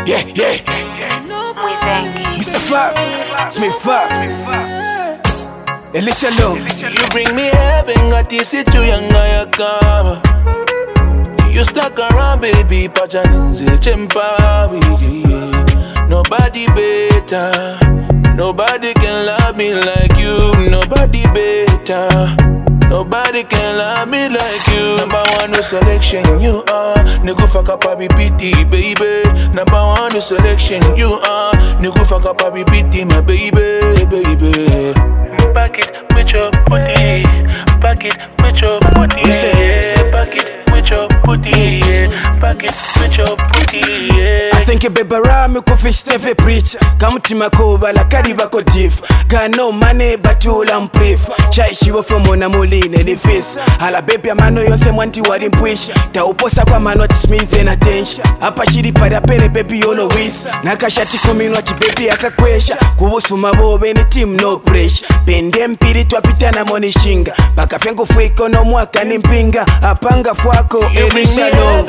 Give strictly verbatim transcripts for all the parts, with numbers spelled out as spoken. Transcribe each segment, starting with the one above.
Yeah, yeah. Mister Flap, Smith Flap, Elisha Long. You bring me heaven, got this it you young guy come. You stuck around, baby, Pachaninze Chempawi. Nobody better, nobody can love me like you. Nobody better, nobody can love me like you. Number one no selection, you are. Nigga fuck up a B P T, baby. Number one no selection, you are. Nigga fuck up a B P T, my baby, baby. Back it with your booty, back it with your booty, yeah. Back it with your booty, yeah. Back it with your booty, yeah. I think a baby ram ko fish tefe preach. Come to my cover la kariba ko diff. Got no money but you lam brief. Chai shiwo from mona moline in the face. Ala baby amano yonse mwanti wari mpuish. Ta uposa kwa manoti Smith and attention. Hapa shiri pada pere baby yono wis. Nakashati kumino ati baby akakwesha. Kubusu mabobe ni team no pressure. Pende mpiri twapita na moni shinga. Paka fengu fuiko no mwaka ni mpinga. Apanga fuako Elisha Long.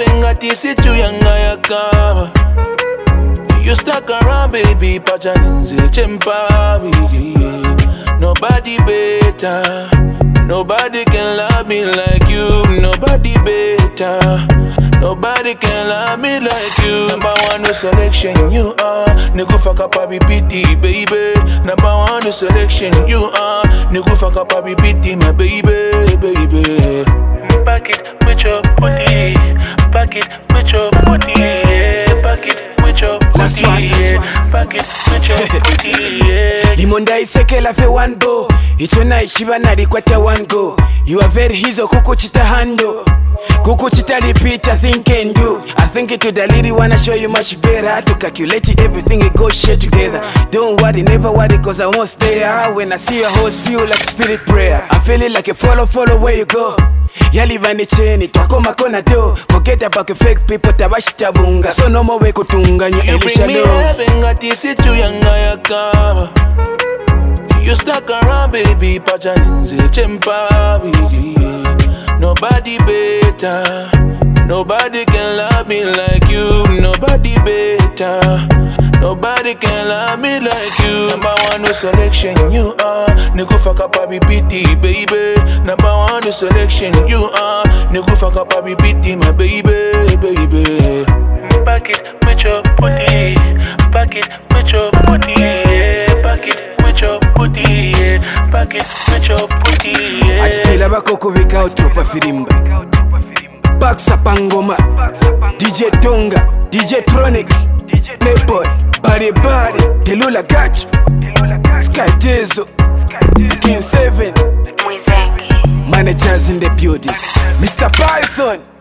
You stuck around, baby, Pachaninze Chempawi. Nobody better, nobody can love me like you. Nobody better, nobody can love me like you. Number one no selection, you are. Nigga fuck up a B P T, baby. Number one no selection, you are. Nigga fuck up a B P T, my baby, baby. Back it with your booty, back it with your booty, yeah. Back it with your Last one, yeah. Back it with your booty, yeah. Limonda isekela fe one go. Ichona ishiba nari kwata one go. You are very hizo kuku chita hando. Kuku chita repeat, I think and do. I think it to the lady wanna show you much better. To calculate everything, it goes shit together. Don't worry, never worry, cause I'm almost there. When I see your host, feel like spirit prayer. I'm feeling like a follow, follow where you go. Yali vani cheni, twako makona do. Forget about the fake people, tabashita bunga. So no more way kutunga, you Elisha Long. You bring me heaven, got this it you young guy come. You stuck around, baby, Pachaninze Chempawi. Nobody better, nobody can love me like you. Nobody better, nobody can love me like you. Number one no selection, you are. Nigga fuck up a B P T, baby. Number one no selection, you are. Nigga fuck up a B P T, my baby, baby. Back it with your booty, back it with your booty, yeah. Back it with your booty, yeah. Back it with your booty, yeah. Atipila bako kuvika utupa firimba. Baksa pangoma, D J Tonga, D J Tronic, Playboy, Body Body, Delula Gacho, Sky Dezo, King Seven, Managers in the building, Mister Python.